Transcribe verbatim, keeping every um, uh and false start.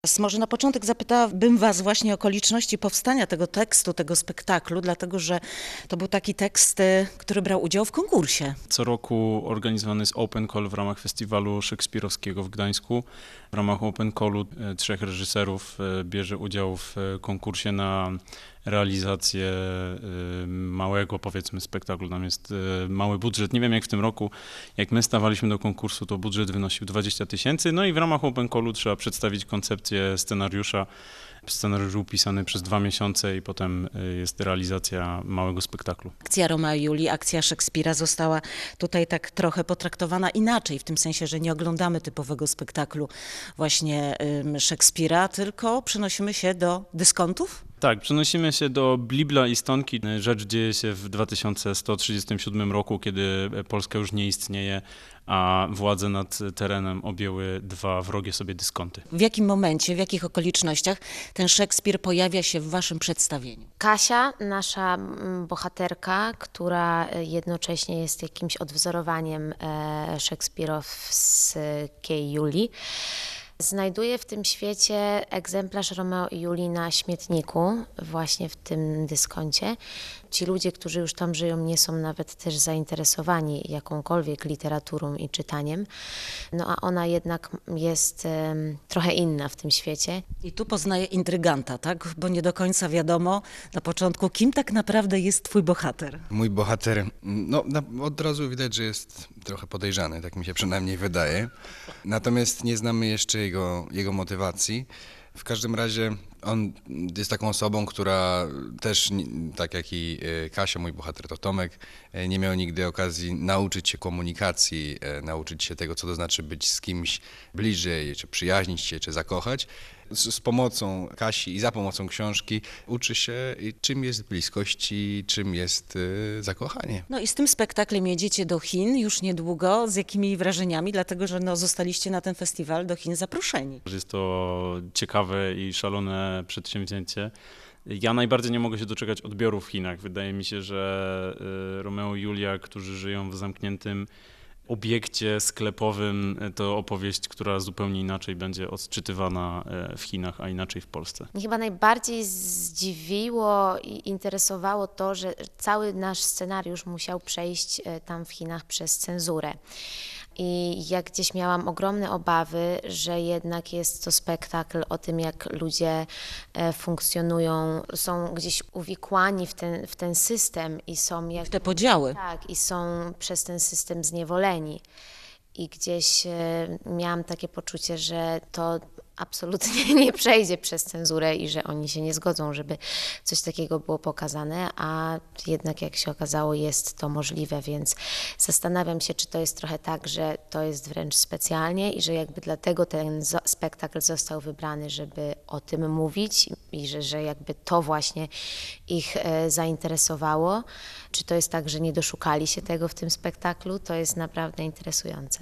Może na początek zapytałabym Was właśnie o okoliczności powstania tego tekstu, tego spektaklu, dlatego że to był taki tekst, y, który brał udział w konkursie. Co roku organizowany jest Open Call w ramach festiwalu szekspirowskiego w Gdańsku. W ramach Open Callu e, trzech reżyserów e, bierze udział w e, konkursie na realizację e, małego, powiedzmy, spektaklu. Tam jest e, mały budżet. Nie wiem jak w tym roku, jak my stawaliśmy do konkursu, to budżet wynosił dwadzieścia tysięcy. No i w ramach Open Callu trzeba przedstawić koncepcję scenariusza. Scenariusz był pisany przez dwa miesiące i potem e, jest realizacja małego spektaklu. Akcja Romea i Julii, akcja Szekspira została tutaj tak trochę potraktowana inaczej, w tym sensie, że nie oglądamy typowego spektaklu właśnie ym, Szekspira, tylko przenosimy się do dyskontów. Tak, przenosimy się do Blibla i Stonki. Rzecz dzieje się w dwa tysiące sto trzydziestym siódmym roku, kiedy Polska już nie istnieje, a władze nad terenem objęły dwa wrogie sobie dyskonty. W jakim momencie, w jakich okolicznościach ten Szekspir pojawia się w Waszym przedstawieniu? Kasia, nasza mm, bohaterka, która jednocześnie jest jakimś odwzorowaniem e, szekspirowskiej Julii, znajduje w tym świecie egzemplarz Romeo i Julii na śmietniku, właśnie w tym dyskoncie. Ci ludzie, którzy już tam żyją, nie są nawet też zainteresowani jakąkolwiek literaturą i czytaniem, no a ona jednak jest um, trochę inna w tym świecie. I tu poznaje intryganta, tak? Bo nie do końca wiadomo na początku, kim tak naprawdę jest Twój bohater. Mój bohater, no na, od razu widać, że jest trochę podejrzany, tak mi się przynajmniej wydaje. Natomiast nie znamy jeszcze jego, jego motywacji. W każdym razie on jest taką osobą, która też, tak jak i Kasia, mój bohater to Tomek, nie miał nigdy okazji nauczyć się komunikacji, nauczyć się tego, co to znaczy być z kimś bliżej, czy przyjaźnić się, czy zakochać. Z, z pomocą Kasi i za pomocą książki uczy się, czym jest bliskość i czym jest y, zakochanie. No i z tym spektaklem jedziecie do Chin już niedługo. Z jakimi wrażeniami? Dlatego, że no, zostaliście na ten festiwal do Chin zaproszeni. Jest to ciekawe i szalone przedsięwzięcie. Ja najbardziej nie mogę się doczekać odbioru w Chinach. Wydaje mi się, że y, Romeo i Julia, którzy żyją w zamkniętym obiekcie sklepowym, to opowieść, która zupełnie inaczej będzie odczytywana w Chinach, a inaczej w Polsce. Mnie chyba najbardziej zdziwiło i interesowało to, że cały nasz scenariusz musiał przejść tam w Chinach przez cenzurę. I ja gdzieś miałam ogromne obawy, że jednak jest to spektakl o tym, jak ludzie funkcjonują, są gdzieś uwikłani w ten, w ten system i są jak... W te podziały. Tak, i są przez ten system zniewoleni. I gdzieś miałam takie poczucie, że to absolutnie nie przejdzie przez cenzurę i że oni się nie zgodzą, żeby coś takiego było pokazane, a jednak jak się okazało, jest to możliwe, więc zastanawiam się, czy to jest trochę tak, że to jest wręcz specjalnie i że jakby dlatego ten spektakl został wybrany, żeby o tym mówić i że, że jakby to właśnie ich e, zainteresowało. Czy to jest tak, że nie doszukali się tego w tym spektaklu? To jest naprawdę interesujące.